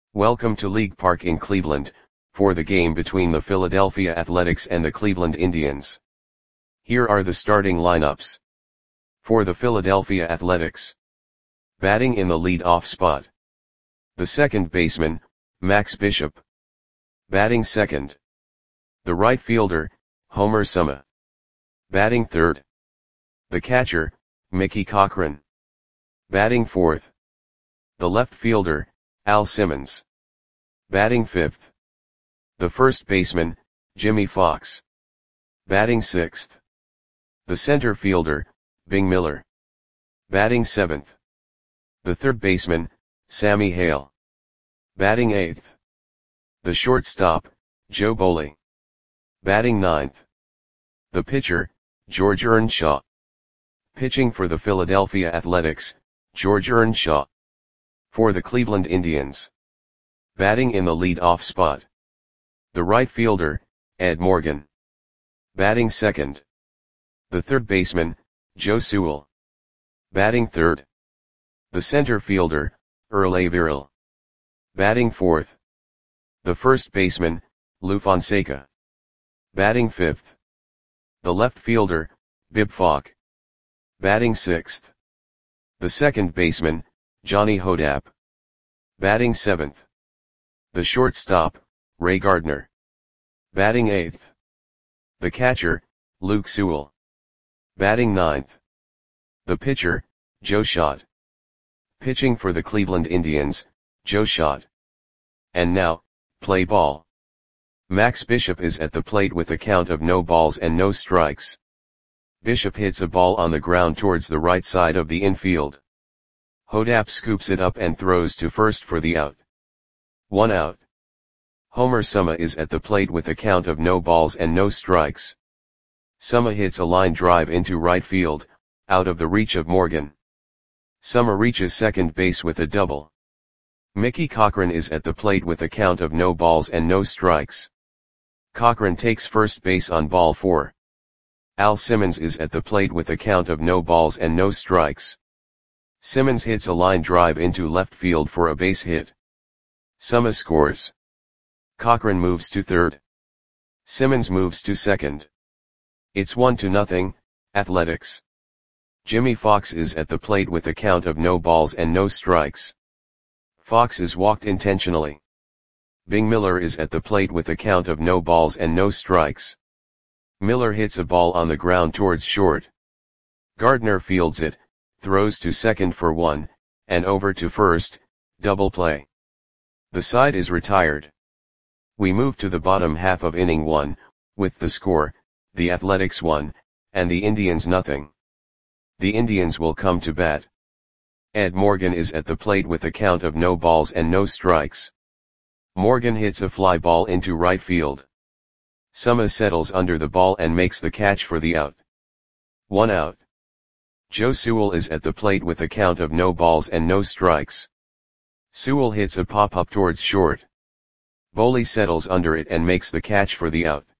Welcome to League Park in Cleveland, for the game between the Philadelphia Athletics and the Cleveland Indians. Here are the starting lineups. For the Philadelphia Athletics. Batting in the lead-off spot. The second baseman, Max Bishop. Batting second. The right fielder, Homer Suma. Batting third. The catcher, Mickey Cochrane. Batting fourth. The left fielder, Al Simmons. Batting fifth. The first baseman, Jimmie Foxx. Batting sixth. The center fielder, Bing Miller. Batting seventh. The third baseman, Sammy Hale. Batting eighth. The shortstop, Joe Boley. Batting ninth. The pitcher, George Earnshaw. Pitching for the Philadelphia Athletics, George Earnshaw. For the Cleveland Indians. Batting in the lead-off spot. The right fielder, Ed Morgan. Batting second. The third baseman, Joe Sewell. Batting third. The center fielder, Earl Averill. Batting fourth. The first baseman, Lou Fonseca. Batting fifth. The left fielder, Bib Falk. Batting sixth. The second baseman, Johnny Hodap. Batting seventh. The shortstop, Ray Gardner. Batting eighth. The catcher, Luke Sewell. Batting ninth. The pitcher, Joe Schott. Pitching for the Cleveland Indians, Joe Schott. And now, play ball. Max Bishop is at the plate with a count of no balls and no strikes. Bishop hits a ball on the ground towards the right side of the infield. Hodap scoops it up and throws to first for the out. 1 out. Homer Suma is at the plate with a count of no balls and no strikes. Suma hits a line drive into right field, out of the reach of Morgan. Suma reaches second base with a double. Mickey Cochrane is at the plate with a count of no balls and no strikes. Cochrane takes first base on ball 4. Al Simmons is at the plate with a count of no balls and no strikes. Simmons hits a line drive into left field for a base hit. Suma scores. Cochrane moves to third. Simmons moves to second. It's 1-0, Athletics. Jimmie Foxx is at the plate with a count of no balls and no strikes. Foxx is walked intentionally. Bing Miller is at the plate with a count of no balls and no strikes. Miller hits a ball on the ground towards short. Gardner fields it, throws to second for 1, and over to first, double play. The side is retired. We move to the bottom half of inning 1, with the score, the Athletics 1, and the Indians nothing. The Indians will come to bat. Ed Morgan is at the plate with a count of no balls and no strikes. Morgan hits a fly ball into right field. Suma settles under the ball and makes the catch for the out. 1 out. Joe Sewell is at the plate with a count of no balls and no strikes. Sewell hits a pop-up towards short. Boley settles under it and makes the catch for the out.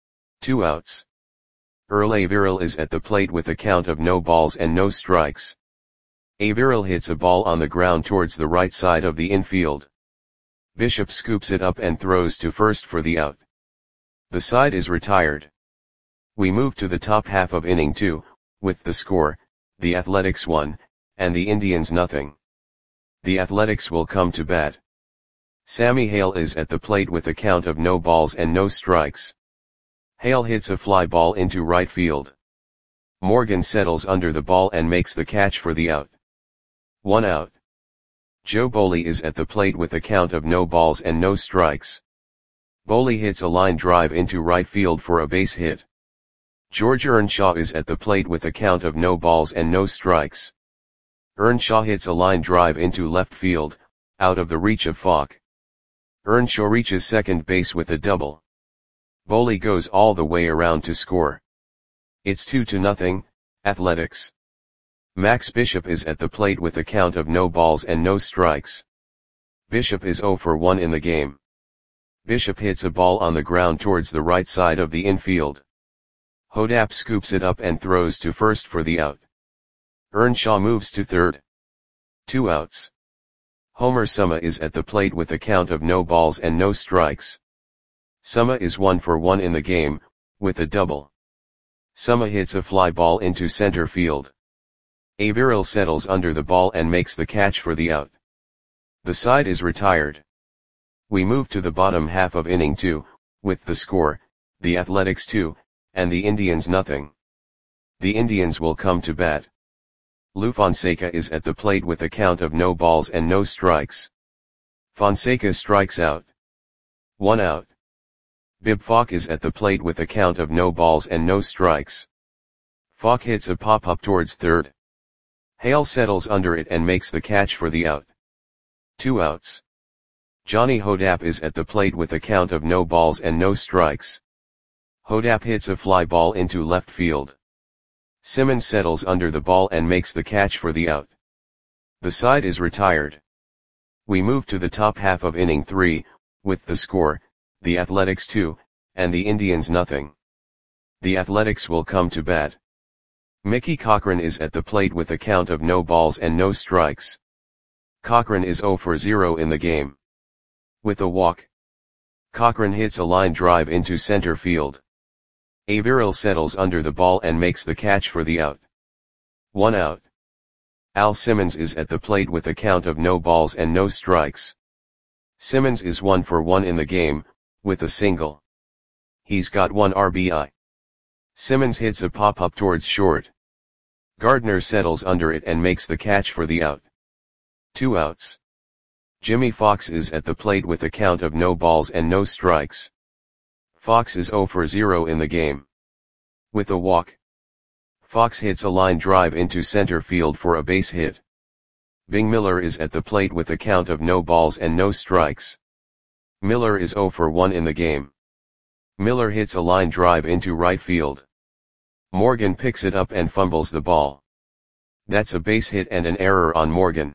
2 outs. Earl Averill is at the plate with a count of no balls and no strikes. Averill hits a ball on the ground towards the right side of the infield. Bishop scoops it up and throws to first for the out. The side is retired. We move to the top half of inning 2, with the score, the Athletics 1, and the Indians nothing. The Athletics will come to bat. Sammy Hale is at the plate with a count of no balls and no strikes. Hale hits a fly ball into right field. Morgan settles under the ball and makes the catch for the out. 1 out. Joe Boley is at the plate with a count of no balls and no strikes. Boley hits a line drive into right field for a base hit. George Earnshaw is at the plate with a count of no balls and no strikes. Earnshaw hits a line drive into left field, out of the reach of Falk. Earnshaw reaches second base with a double. Boley goes all the way around to score. It's 2-0, Athletics. Max Bishop is at the plate with a count of no balls and no strikes. Bishop is 0 for 1 in the game. Bishop hits a ball on the ground towards the right side of the infield. Hodap scoops it up and throws to first for the out. Earnshaw moves to third. 2 outs. Homer Suma is at the plate with a count of no balls and no strikes. Suma is 1 for 1 in the game, with a double. Suma hits a fly ball into center field. Averill settles under the ball and makes the catch for the out. The side is retired. We move to the bottom half of inning 2, with the score, the Athletics 2, and the Indians nothing. The Indians will come to bat. Lou Fonseca is at the plate with a count of no balls and no strikes. Fonseca strikes out. 1 out. Bib Falk is at the plate with a count of no balls and no strikes. Falk hits a pop-up towards third. Hale settles under it and makes the catch for the out. 2 outs. Johnny Hodapp is at the plate with a count of no balls and no strikes. Hodapp hits a fly ball into left field. Simmons settles under the ball and makes the catch for the out. The side is retired. We move to the top half of inning 3, with the score, the Athletics 2, and the Indians nothing. The Athletics will come to bat. Mickey Cochrane is at the plate with a count of no balls and no strikes. Cochrane is 0 for 0 in the game. With a walk, Cochrane hits a line drive into center field. Averill settles under the ball and makes the catch for the out. 1 out. Al Simmons is at the plate with a count of no balls and no strikes. Simmons is 1 for 1 in the game, with a single. He's got 1 RBI. Simmons hits a pop-up towards short. Gardner settles under it and makes the catch for the out. 2 outs. Jimmy Fox is at the plate with a count of no balls and no strikes. Fox is 0 for 0 in the game. With a walk, Fox hits a line drive into center field for a base hit. Bing Miller is at the plate with a count of no balls and no strikes. Miller is 0 for 1 in the game. Miller hits a line drive into right field. Morgan picks it up and fumbles the ball. That's a base hit and an error on Morgan.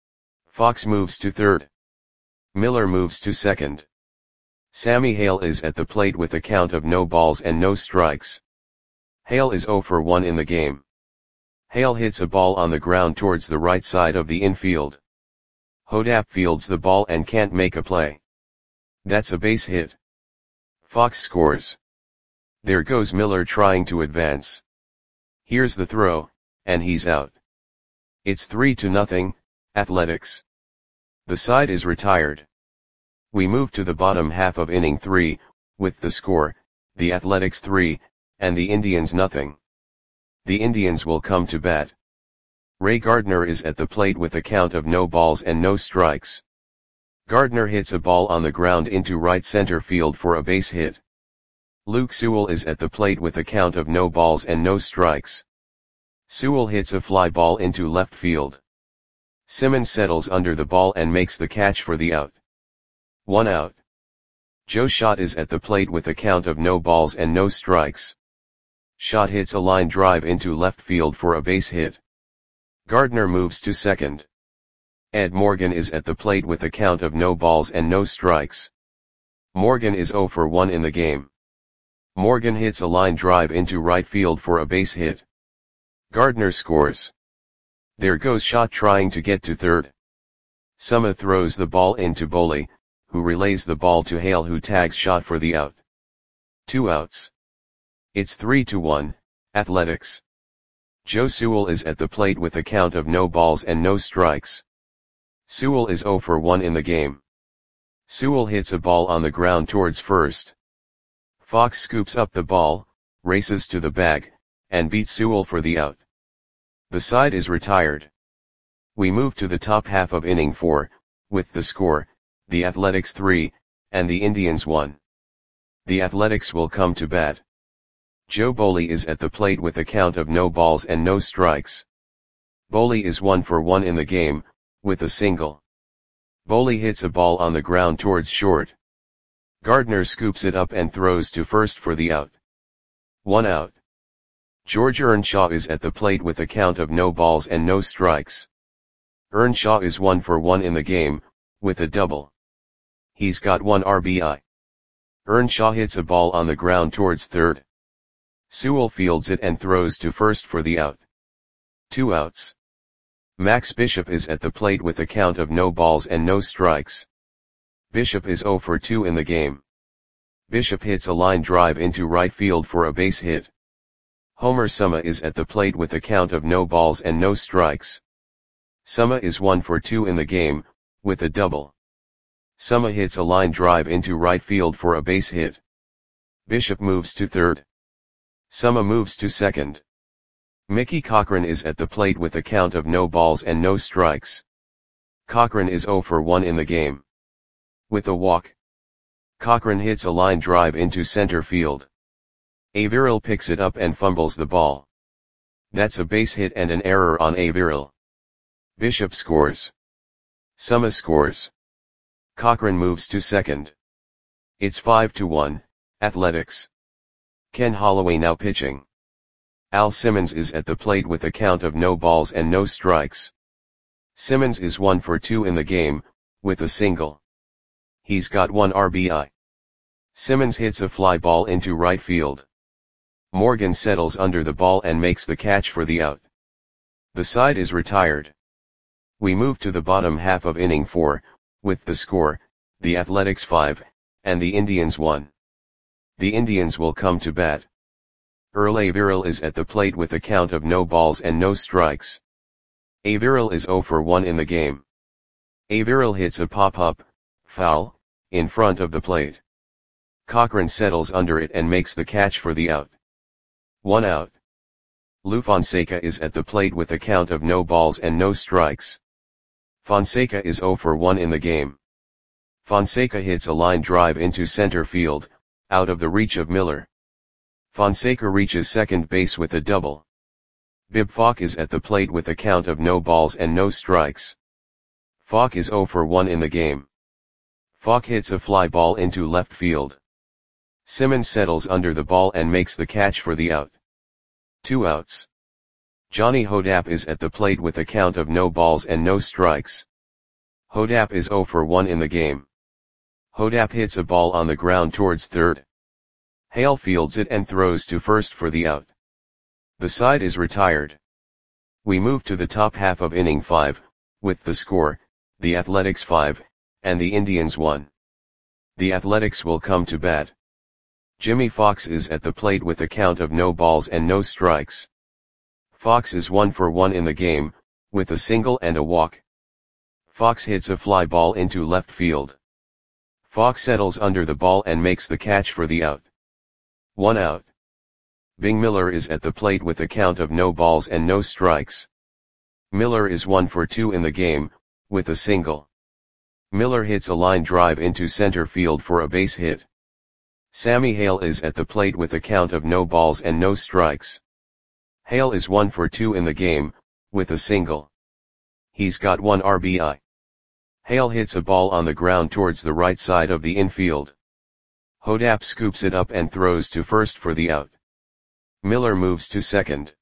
Fox moves to third. Miller moves to second. Sammy Hale is at the plate with a count of no balls and no strikes. Hale is 0 for 1 in the game. Hale hits a ball on the ground towards the right side of the infield. Hodapp fields the ball and can't make a play. That's a base hit. Fox scores. There goes Miller trying to advance. Here's the throw, and he's out. It's 3-0, Athletics. The side is retired. We move to the bottom half of inning 3, with the score, the Athletics 3, and the Indians nothing. The Indians will come to bat. Ray Gardner is at the plate with a count of no balls and no strikes. Gardner hits a ball on the ground into right center field for a base hit. Luke Sewell is at the plate with a count of no balls and no strikes. Sewell hits a fly ball into left field. Simmons settles under the ball and makes the catch for the out. 1 out. Joe Schott is at the plate with a count of no balls and no strikes. Schott hits a line drive into left field for a base hit. Gardner moves to second. Ed Morgan is at the plate with a count of no balls and no strikes. Morgan is 0 for 1 in the game. Morgan hits a line drive into right field for a base hit. Gardner scores. There goes Schott trying to get to third. Suma throws the ball into Boley, who relays the ball to Hale, who tags Schott for the out. 2 outs. It's 3-1, Athletics. Joe Sewell is at the plate with a count of no balls and no strikes. Sewell is 0 for 1 in the game. Sewell hits a ball on the ground towards first. Fox scoops up the ball, races to the bag, and beats Sewell for the out. The side is retired. We move to the top half of inning 4, with the score, the Athletics 3, and the Indians 1. The Athletics will come to bat. Joe Boley is at the plate with a count of no balls and no strikes. Boley is 1 for 1 in the game, with a single. Boley hits a ball on the ground towards short. Gardner scoops it up and throws to first for the out. 1 out. George Earnshaw is at the plate with a count of no balls and no strikes. Earnshaw is 1 for 1 in the game, with a double. He's got 1 RBI. Earnshaw hits a ball on the ground towards third. Sewell fields it and throws to first for the out. 2 outs. Max Bishop is at the plate with a count of no balls and no strikes. Bishop is 0 for 2 in the game. Bishop hits a line drive into right field for a base hit. Homer Suma is at the plate with a count of no balls and no strikes. Suma is 1 for 2 in the game, with a double. Suma hits a line drive into right field for a base hit. Bishop moves to third. Suma moves to second. Mickey Cochrane is at the plate with a count of no balls and no strikes. Cochrane is 0 for 1 in the game. With a walk, Cochrane hits a line drive into center field. Averill picks it up and fumbles the ball. That's a base hit and an error on Averill. Bishop scores. Suma scores. Cochrane moves to second. It's 5-1, Athletics. Ken Holloway now pitching. Al Simmons is at the plate with a count of no balls and no strikes. Simmons is 1 for 2 in the game, with a single. He's got 1 RBI. Simmons hits a fly ball into right field. Morgan settles under the ball and makes the catch for the out. The side is retired. We move to the bottom half of inning 4, with the score, the Athletics 5, and the Indians 1. The Indians will come to bat. Earl Averill is at the plate with a count of no balls and no strikes. Averill is 0 for 1 in the game. Averill hits a pop-up, foul, in front of the plate. Cochrane settles under it and makes the catch for the out. 1 out. Lou Fonseca is at the plate with a count of no balls and no strikes. Fonseca is 0 for 1 in the game. Fonseca hits a line drive into center field, out of the reach of Miller. Fonseca reaches second base with a double. Bib Falk is at the plate with a count of no balls and no strikes. Falk is 0 for 1 in the game. Falk hits a fly ball into left field. Simmons settles under the ball and makes the catch for the out. 2 outs. Johnny Hodapp is at the plate with a count of no balls and no strikes. Hodapp is 0 for 1 in the game. Hodapp hits a ball on the ground towards third. Hale fields it and throws to first for the out. The side is retired. We move to the top half of inning 5, with the score, the Athletics 5, and the Indians 1. The Athletics will come to bat. Jimmy Fox is at the plate with a count of no balls and no strikes. Fox is 1 for 1 in the game, with a single and a walk. Fox hits a fly ball into left field. Fox settles under the ball and makes the catch for the out. 1 out. Bing Miller is at the plate with a count of no balls and no strikes. Miller is 1 for 2 in the game, with a single. Miller hits a line drive into center field for a base hit. Sammy Hale is at the plate with a count of no balls and no strikes. Hale is 1 for 2 in the game, with a single. He's got 1 RBI. Hale hits a ball on the ground towards the right side of the infield. Hodapp scoops it up and throws to first for the out. Miller moves to second.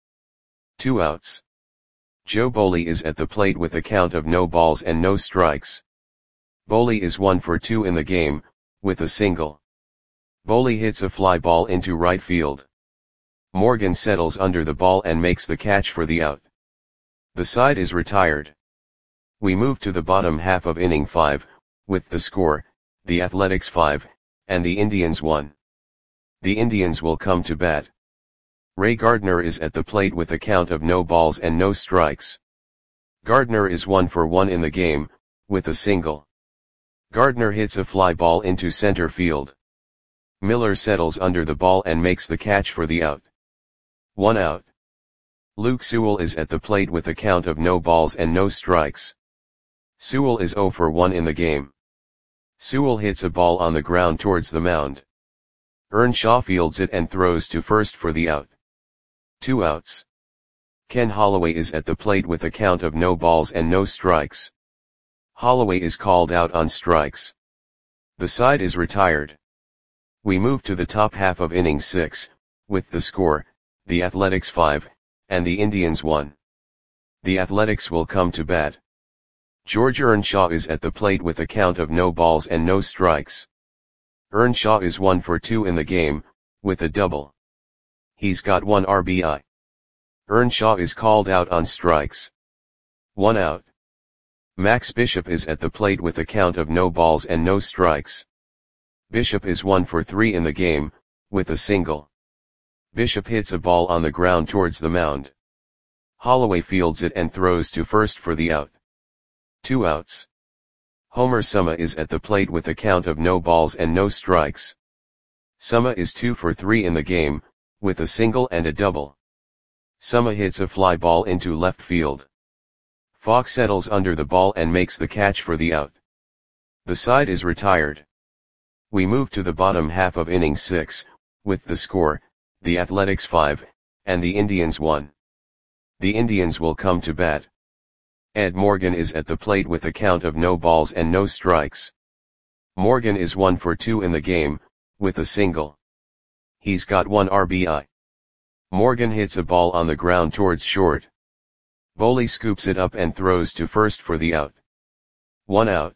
2 outs. Joe Boley is at the plate with a count of no balls and no strikes. Boley is 1 for 2 in the game, with a single. Boley hits a fly ball into right field. Morgan settles under the ball and makes the catch for the out. The side is retired. We move to the bottom half of inning 5, with the score, the Athletics 5, and the Indians 1. The Indians will come to bat. Ray Gardner is at the plate with a count of no balls and no strikes. Gardner is 1 for 1 in the game, with a single. Gardner hits a fly ball into center field. Miller settles under the ball and makes the catch for the out. 1 out. Luke Sewell is at the plate with a count of no balls and no strikes. Sewell is 0 for 1 in the game. Sewell hits a ball on the ground towards the mound. Earnshaw fields it and throws to first for the out. 2 outs. Ken Holloway is at the plate with a count of no balls and no strikes. Holloway is called out on strikes. The side is retired. We move to the top half of inning 6, with the score, the Athletics 5, and the Indians 1. The Athletics will come to bat. George Earnshaw is at the plate with a count of no balls and no strikes. Earnshaw is 1 for 2 in the game, with a double. He's got 1 RBI. Earnshaw is called out on strikes. 1 out. Max Bishop is at the plate with a count of no balls and no strikes. Bishop is 1 for 3 in the game, with a single. Bishop hits a ball on the ground towards the mound. Holloway fields it and throws to first for the out. 2 outs. Homer Suma is at the plate with a count of no balls and no strikes. Suma is 2 for 3 in the game, with a single and a double. Suma hits a fly ball into left field. Fox settles under the ball and makes the catch for the out. The side is retired. We move to the bottom half of inning 6, with the score, the Athletics 5, and the Indians 1. The Indians will come to bat. Ed Morgan is at the plate with a count of no balls and no strikes. Morgan is 1 for 2 in the game, with a single. He's got 1 RBI. Morgan hits a ball on the ground towards short. Boley scoops it up and throws to first for the out. 1 out.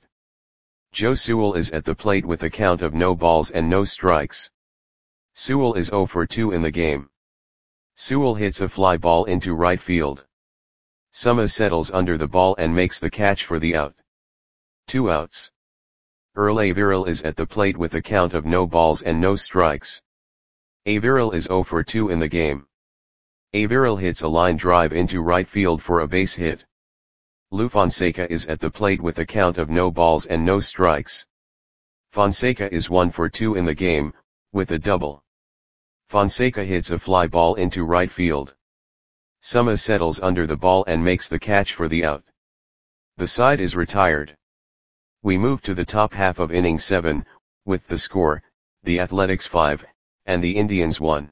Joe Sewell is at the plate with a count of no balls and no strikes. Sewell is 0 for 2 in the game. Sewell hits a fly ball into right field. Suma settles under the ball and makes the catch for the out. 2 outs. Earl Averill is at the plate with a count of no balls and no strikes. Averill is 0 for 2 in the game. Averill hits a line drive into right field for a base hit. Lou Fonseca is at the plate with a count of no balls and no strikes. Fonseca is 1 for 2 in the game, with a double. Fonseca hits a fly ball into right field. Suma settles under the ball and makes the catch for the out. The side is retired. We move to the top half of inning 7, with the score, the Athletics 5, and the Indians 1.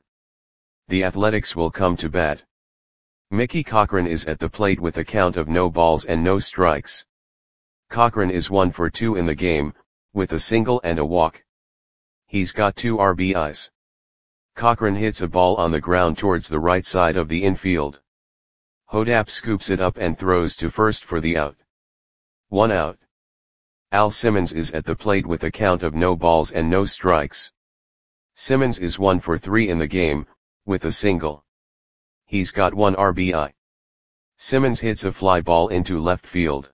The Athletics will come to bat. Mickey Cochrane is at the plate with a count of no balls and no strikes. Cochrane is 1 for 2 in the game, with a single and a walk. He's got 2 RBIs. Cochrane hits a ball on the ground towards the right side of the infield. Hodap scoops it up and throws to first for the out. 1 out. Al Simmons is at the plate with a count of no balls and no strikes. Simmons is 1 for 3 in the game, with a single. He's got 1 RBI. Simmons hits a fly ball into left field.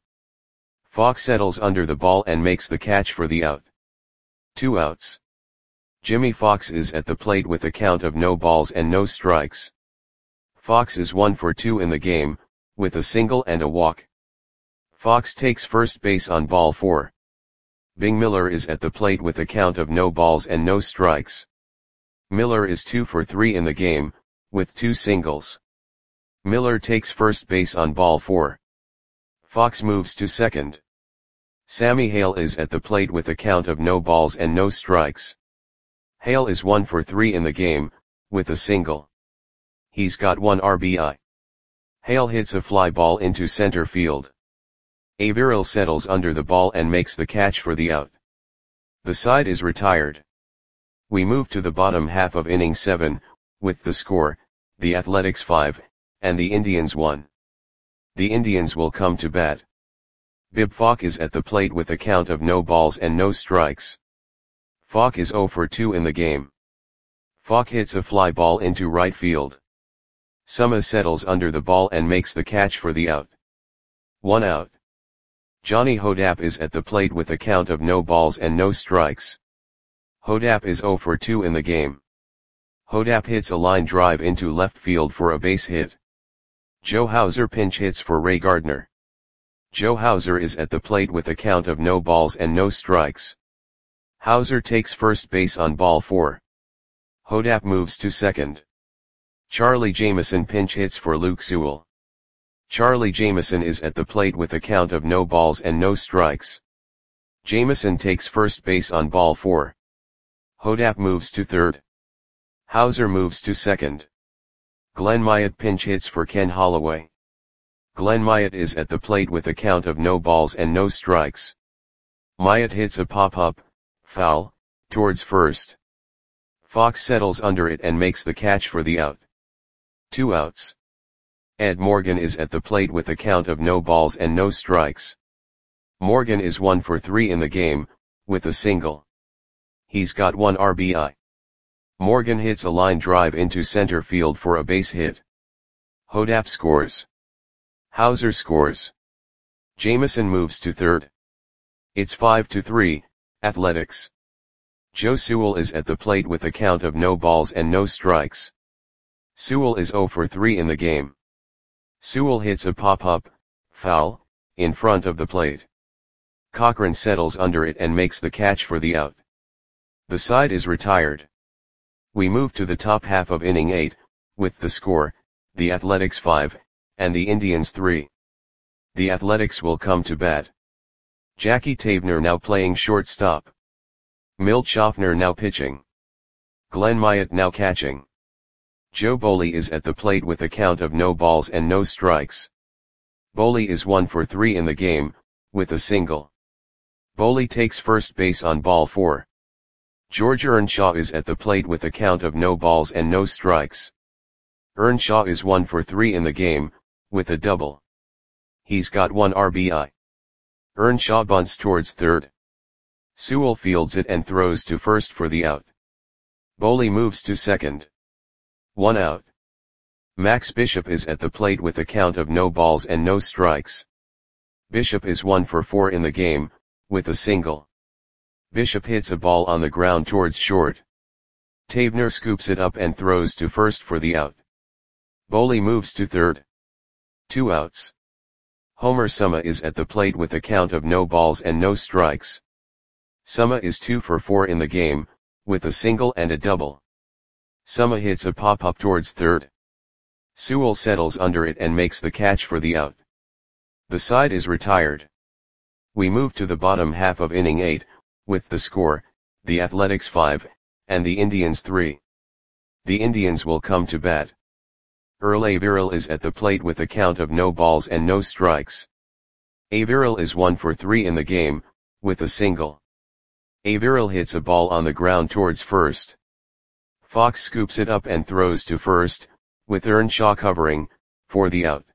Fox settles under the ball and makes the catch for the out. 2 outs. Jimmy Fox is at the plate with a count of no balls and no strikes. Fox is 1 for 2 in the game, with a single and a walk. Fox takes first base on ball 4. Bing Miller is at the plate with a count of no balls and no strikes. Miller is 2 for 3 in the game, with 2 singles. Miller takes first base on ball 4. Fox moves to second. Sammy Hale is at the plate with a count of no balls and no strikes. Hale is 1 for 3 in the game, with a single. He's got 1 RBI. Hale hits a fly ball into center field. Averill settles under the ball and makes the catch for the out. The side is retired. We move to the bottom half of inning 7, with the score, the Athletics 5, and the Indians 1. The Indians will come to bat. Bib Falk is at the plate with a count of no balls and no strikes. Falk is 0 for 2 in the game. Falk hits a fly ball into right field. Suma settles under the ball and makes the catch for the out. 1 out. Johnny Hodap is at the plate with a count of no balls and no strikes. Hodap is 0 for 2 in the game. Hodap hits a line drive into left field for a base hit. Joe Hauser pinch hits for Ray Gardner. Joe Hauser is at the plate with a count of no balls and no strikes. Hauser takes first base on ball 4. Hodap moves to second. Charlie Jameson pinch hits for Luke Sewell. Charlie Jameson is at the plate with a count of no balls and no strikes. Jameson takes first base on ball 4. Hodap moves to third. Hauser moves to second. Glenn Myatt pinch hits for Ken Holloway. Glenn Myatt is at the plate with a count of no balls and no strikes. Myatt hits a pop-up, foul, towards first. Fox settles under it and makes the catch for the out. 2 outs. Ed Morgan is at the plate with a count of no balls and no strikes. Morgan is 1 for 3 in the game, with a single. He's got 1 RBI. Morgan hits a line drive into center field for a base hit. Hodap scores. Hauser scores. Jamison moves to third. It's 5-3, Athletics. Joe Sewell is at the plate with a count of no balls and no strikes. Sewell is 0 for 3 in the game. Sewell hits a pop-up, foul, in front of the plate. Cochran settles under it and makes the catch for the out. The side is retired. We move to the top half of inning 8, with the score, the Athletics 5, and the Indians 3. The Athletics will come to bat. Jackie Tabner now playing shortstop. Milt Schaffner now pitching. Glenn Myatt now catching. Joe Boley is at the plate with a count of no balls and no strikes. Boley is 1 for 3 in the game, with a single. Boley takes first base on ball 4. George Earnshaw is at the plate with a count of no balls and no strikes. Earnshaw is 1 for 3 in the game, with a double. He's got 1 RBI. Earnshaw bunts towards third. Sewell fields it and throws to first for the out. Boley moves to second. 1 out. Max Bishop is at the plate with a count of no balls and no strikes. Bishop is 1 for 4 in the game, with a single. Bishop hits a ball on the ground towards short. Tabner scoops it up and throws to first for the out. Boley moves to third. 2 outs. Homer Suma is at the plate with a count of no balls and no strikes. Suma is 2 for 4 in the game, with a single and a double. Suma hits a pop-up towards third. Sewell settles under it and makes the catch for the out. The side is retired. We move to the bottom half of inning 8, with the score, the Athletics 5, and the Indians 3. The Indians will come to bat. Earl Averill is at the plate with a count of no balls and no strikes. Averill is 1 for 3 in the game, with a single. Averill hits a ball on the ground towards first. Fox scoops it up and throws to first, with Earnshaw covering, for the out.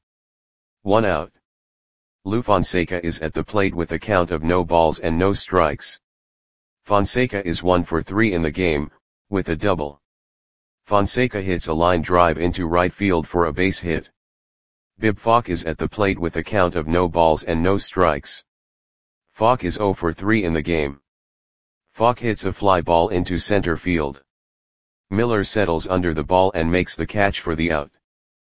1 out. Lou Fonseca is at the plate with a count of no balls and no strikes. Fonseca is 1 for 3 in the game, with a double. Fonseca hits a line drive into right field for a base hit. Bib Falk is at the plate with a count of no balls and no strikes. Falk is 0 for 3 in the game. Falk hits a fly ball into center field. Miller settles under the ball and makes the catch for the out.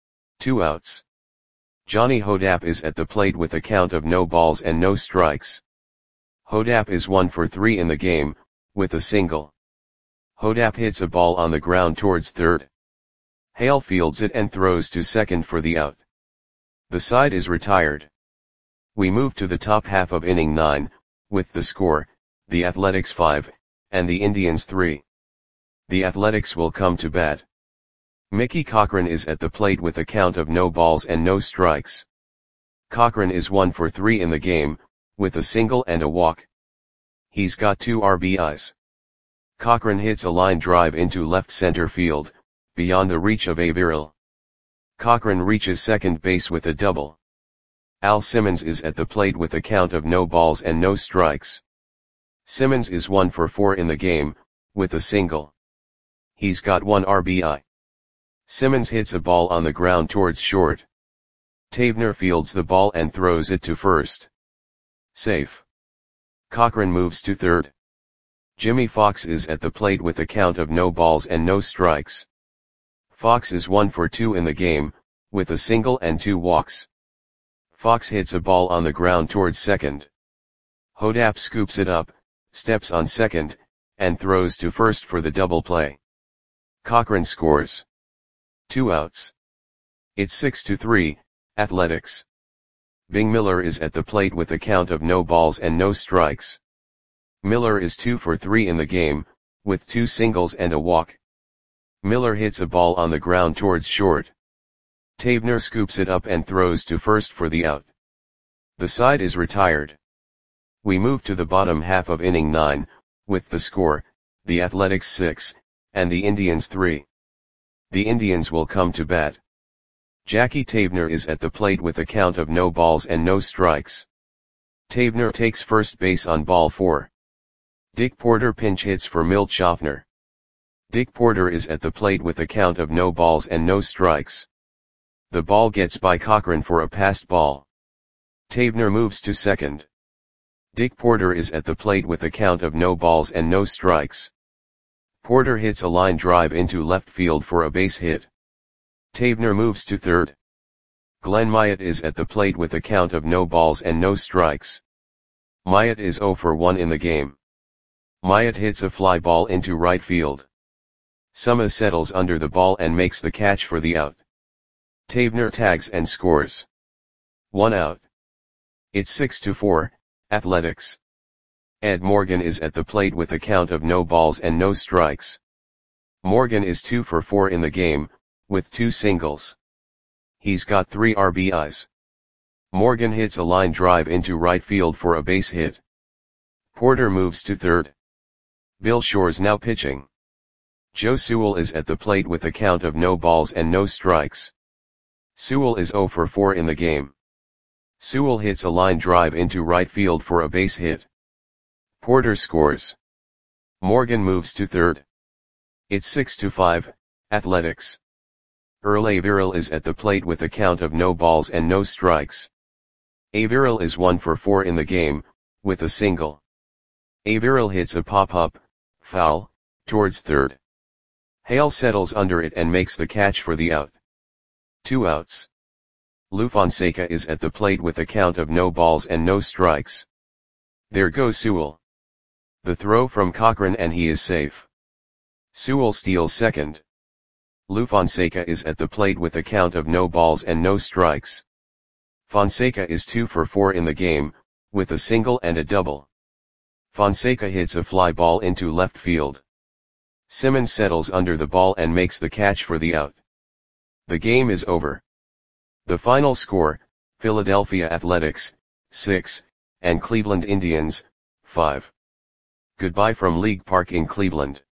2 outs. Johnny Hodapp is at the plate with a count of no balls and no strikes. Hodapp is 1 for 3 in the game, with a single. Hodapp hits a ball on the ground towards third. Hale fields it and throws to second for the out. The side is retired. We move to the top half of inning 9, with the score, the Athletics 5, and the Indians 3. The Athletics will come to bat. Mickey Cochran is at the plate with a count of no balls and no strikes. Cochran is 1 for 3 in the game, with a single and a walk. He's got 2 RBIs. Cochran hits a line drive into left center field, beyond the reach of Averill. Cochran reaches second base with a double. Al Simmons is at the plate with a count of no balls and no strikes. Simmons is 1 for 4 in the game, with a single. He's got 1 RBI. Simmons hits a ball on the ground towards short. Tabner fields the ball and throws it to first. Safe. Cochran moves to third. Jimmy Fox is at the plate with a count of no balls and no strikes. Fox is 1 for 2 in the game, with a single and 2 walks. Fox hits a ball on the ground towards second. Hodapp scoops it up, steps on second, and throws to first for the double play. Cochran scores. 2 outs. It's 6-3, Athletics. Bing Miller is at the plate with a count of no balls and no strikes. Miller is 2 for 3 in the game, with 2 singles and a walk. Miller hits a ball on the ground towards short. Tabner scoops it up and throws to first for the out. The side is retired. We move to the bottom half of inning 9, with the score, the Athletics 6, and the Indians 3. The Indians will come to bat. Jackie Tabner is at the plate with a count of no balls and no strikes. Tabner takes first base on ball 4. Dick Porter pinch hits for Milt Schaffner. Dick Porter is at the plate with a count of no balls and no strikes. The ball gets by Cochran for a passed ball. Tabner moves to second. Dick Porter is at the plate with a count of no balls and no strikes. Porter hits a line drive into left field for a base hit. Tabner moves to third. Glenn Myatt is at the plate with a count of no balls and no strikes. Myatt is 0 for 1 in the game. Myatt hits a fly ball into right field. Suma settles under the ball and makes the catch for the out. Tabner tags and scores. 1 out. It's 6-4, Athletics. Ed Morgan is at the plate with a count of no balls and no strikes. Morgan is 2 for 4 in the game, with 2 singles. He's got 3 RBIs. Morgan hits a line drive into right field for a base hit. Porter moves to third. Bill Shore's now pitching. Joe Sewell is at the plate with a count of no balls and no strikes. Sewell is 0 for 4 in the game. Sewell hits a line drive into right field for a base hit. Porter scores. Morgan moves to third. It's 6-5, Athletics. Earl Averill is at the plate with a count of no balls and no strikes. Averill is 1 for 4 in the game, with a single. Averill hits a pop-up, foul, towards third. Hale settles under it and makes the catch for the out. 2 outs. Lou Fonseca is at the plate with a count of no balls and no strikes. There goes Sewell. The throw from Cochran and he is safe. Sewell steals second. Lou Fonseca is at the plate with a count of no balls and no strikes. Fonseca is 2 for 4 in the game, with a single and a double. Fonseca hits a fly ball into left field. Simmons settles under the ball and makes the catch for the out. The game is over. The final score, Philadelphia Athletics, 6, and Cleveland Indians, 5. Goodbye from League Park in Cleveland.